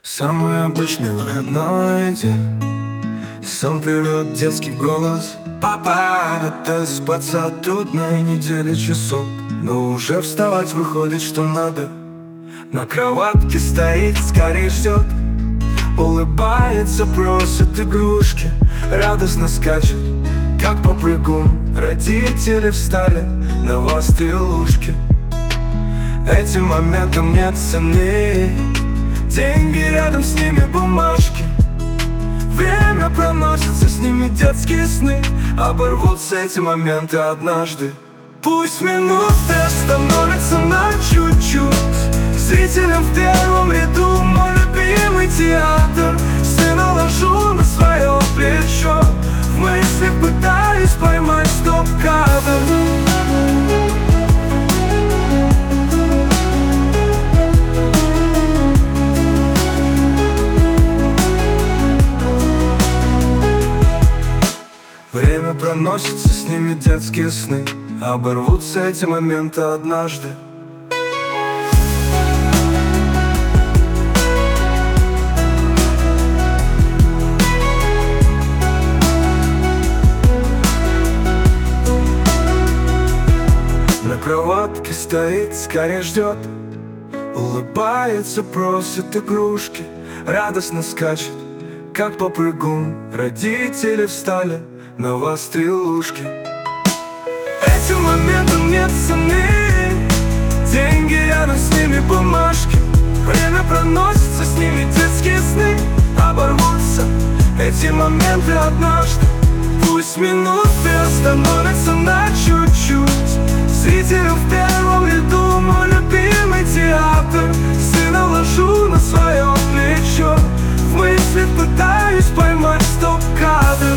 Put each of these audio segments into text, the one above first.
Самый обычный выходной день. Сон прервет детский голос: папа, отоспаться трудной недели часов. Но уже вставать выходит, что надо. На кроватке стоит, скорее ждет. Улыбается, просит игрушки. Радостно скачет, как попрыгун. Родители встали на вострые ушки. Этим моментом нет цены. Деньги рядом, с ними бумажки. Время проносится, с ними детские сны. Оборвутся эти моменты однажды. Пусть минуты становятся на чуть-чуть. Зрителям в первом ряду мой любимый театр. Сына ложу на свое плечо. В мыслях пытаюсь поймать стоп-кадр. Время проносится, с ними детские сны. Оборвутся эти моменты однажды. На кроватке стоит, скорее ждет. Улыбается, просит игрушки. Радостно скачет, как попрыгун. Родители встали на вострые ушки. Этим моментом нет цены. Деньги рядом, с ними бумажки. Время проносится, с ними детские сны. Оборвутся эти моменты однажды. Пусть минуты остановятся на чуть-чуть. Зрителям в первом ряду мой любимый театр. Сына ложу на свое плечо. В мыслях пытаюсь поймать стоп-кадр.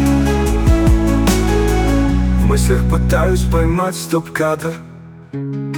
В мыслях пытаюсь поймать стоп-кадр.